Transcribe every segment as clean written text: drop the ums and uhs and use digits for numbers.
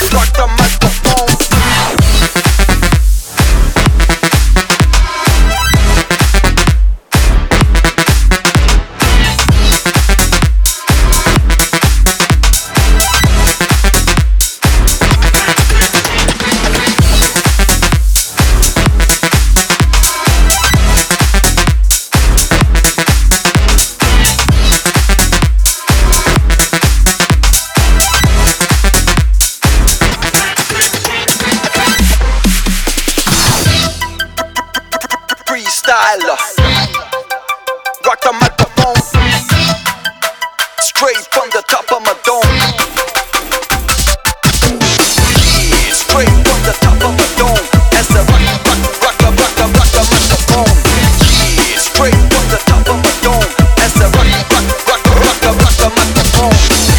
rock the microphone. Freestyler, rock the microphone, straight from the top of my dome. Yeah, straight from the top of my dome. As I rock the microphone. Yeah, straight from the top of my dome. As I rock the microphone.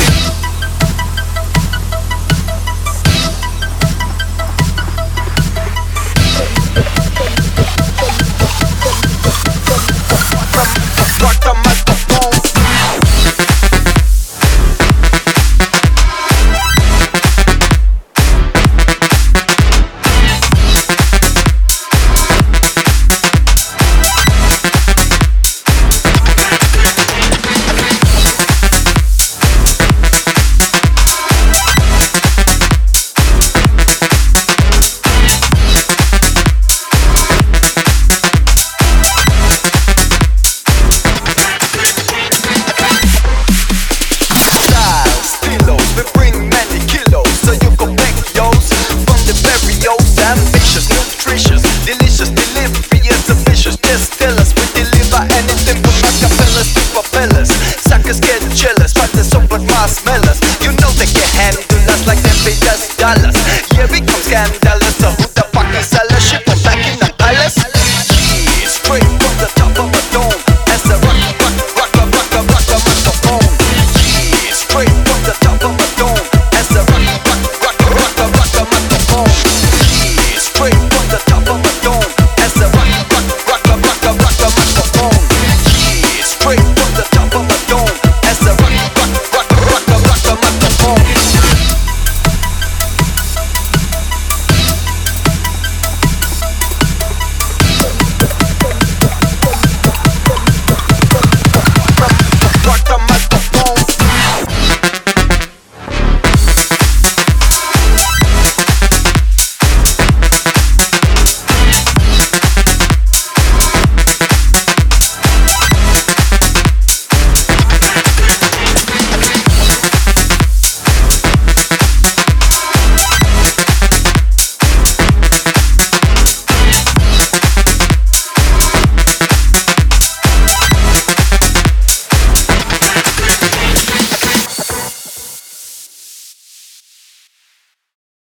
Rock the microphone. Suckers get jealous, but they're so but marshmallows. You know they can handle us like them pay us dollars. Here we come scandalous.